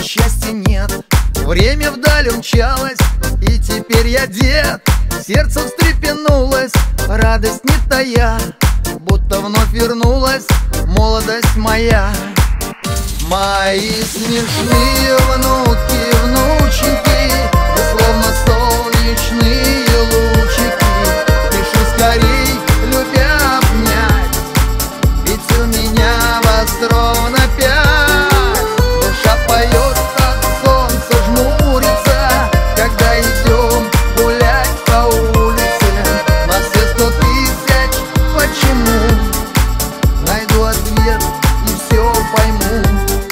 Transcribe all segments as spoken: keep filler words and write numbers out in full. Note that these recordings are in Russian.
счастья нет. Время вдаль умчалось, и теперь я дед. Сердце встрепенулось, радость не тая, будто вновь вернулась молодость моя. Мои смешные внуки, внученьки, вы словно солнечные лучики. Спешу скорей, любя обнять, ведь у меня вас ровно пять. Душа поет, как солнце жмурится, когда идем гулять по улице. На все сто тысяч почему, найду ответ и все пойму.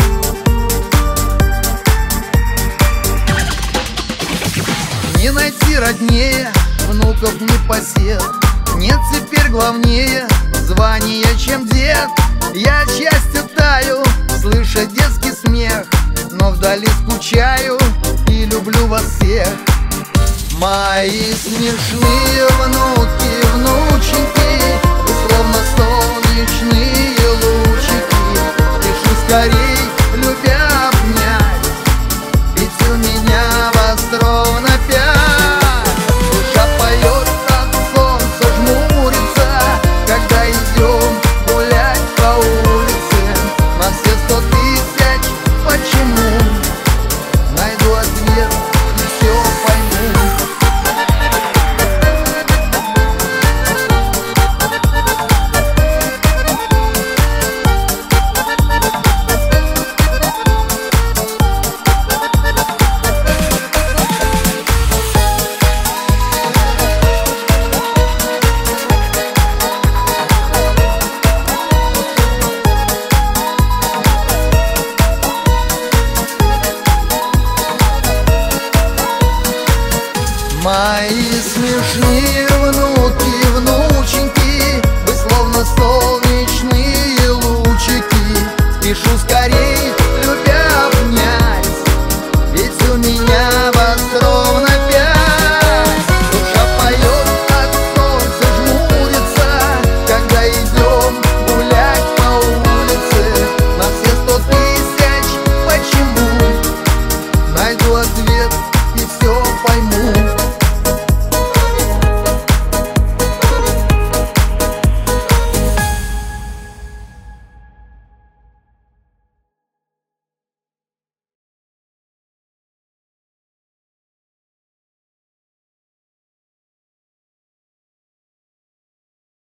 Не найти роднее, внуков не посев. Нет теперь главнее звания, чем дед. Я от счастья таю, слыша детский смех, но вдали скучаю и люблю вас всех. Мои смешные внуки, внученьки, вы словно солнечные